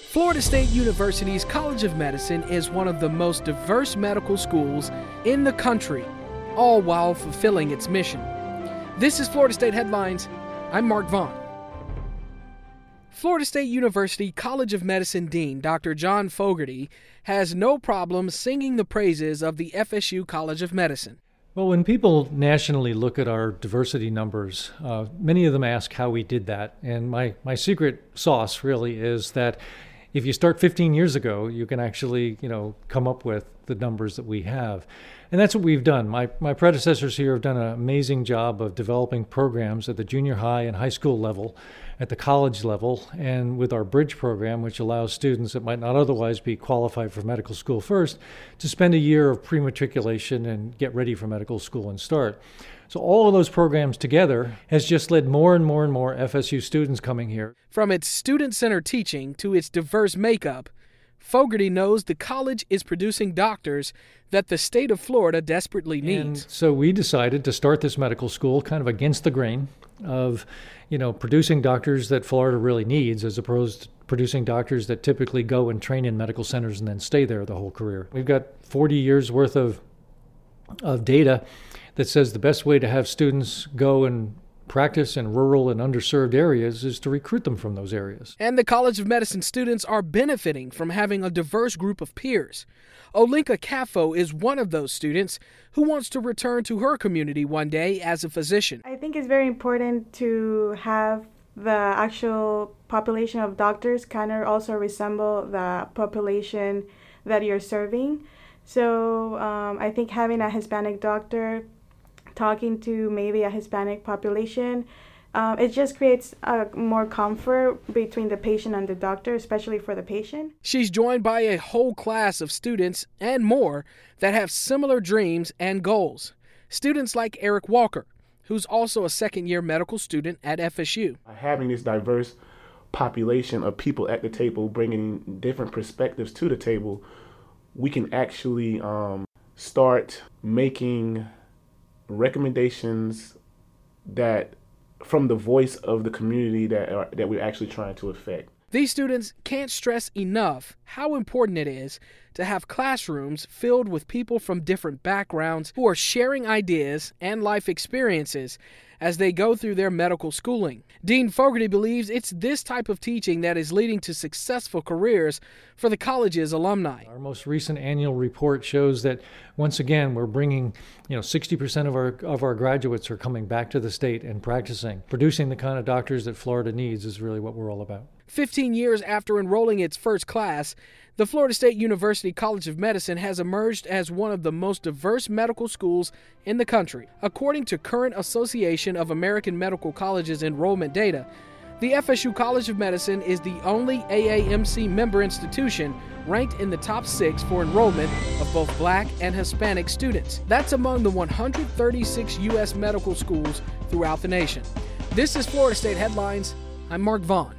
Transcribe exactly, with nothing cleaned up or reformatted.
Florida State University's College of Medicine is one of the most diverse medical schools in the country, all while fulfilling its mission. This is Florida State Headlines. I'm Mark Vaughn. Florida State University College of Medicine Dean Doctor John Fogarty has no problem singing the praises of the F S U College of Medicine. Well, when people nationally look at our diversity numbers, uh, many of them ask how we did that. And my, my secret sauce really is that if you start fifteen years ago, you can actually, you know, come up with the numbers that we have. And that's what we've done. My my predecessors here have done an amazing job of developing programs at the junior high and high school level, at the college level, and with our Bridge program, which allows students that might not otherwise be qualified for medical school first to spend a year of pre-matriculation and get ready for medical school and start. So all of those programs together has just led more and more and more F S U students coming here. From its student-centered teaching to its diverse makeup, Fogarty knows the college is producing doctors that the state of Florida desperately needs. And so we decided to start this medical school kind of against the grain of, you know, producing doctors that Florida really needs, as opposed to producing doctors that typically go and train in medical centers and then stay there the whole career. We've got forty years worth of of data that says the best way to have students go and practice in rural and underserved areas is to recruit them from those areas. And the College of Medicine students are benefiting from having a diverse group of peers. Olinka Caffo is one of those students who wants to return to her community one day as a physician. I think it's very important to have the actual population of doctors kind of also resemble the population that you're serving. So um, I think having a Hispanic doctor talking to maybe a Hispanic population, um, it just creates a more comfort between the patient and the doctor, especially for the patient. She's joined by a whole class of students and more that have similar dreams and goals. Students like Eric Walker, who's also a second-year medical student at F S U. Having this diverse population of people at the table, bringing different perspectives to the table, we can actually um, start making recommendations that from the voice of the community that are, that we're actually trying to affect. These students can't stress enough how important it is to have classrooms filled with people from different backgrounds who are sharing ideas and life experiences as they go through their medical schooling. Dean Fogarty believes it's this type of teaching that is leading to successful careers for the college's alumni. Our most recent annual report shows that once again we're bringing, you know, sixty percent of our of our graduates are coming back to the state and practicing. Producing the kind of doctors that Florida needs is really what we're all about. Fifteen years after enrolling its first class, the Florida State University College of Medicine has emerged as one of the most diverse medical schools in the country. According to current Association of American Medical Colleges enrollment data, the F S U College of Medicine is the only A A M C member institution ranked in the top six for enrollment of both Black and Hispanic students. That's among the one hundred thirty-six U S medical schools throughout the nation. This is Florida State Headlines. I'm Mark Vaughn.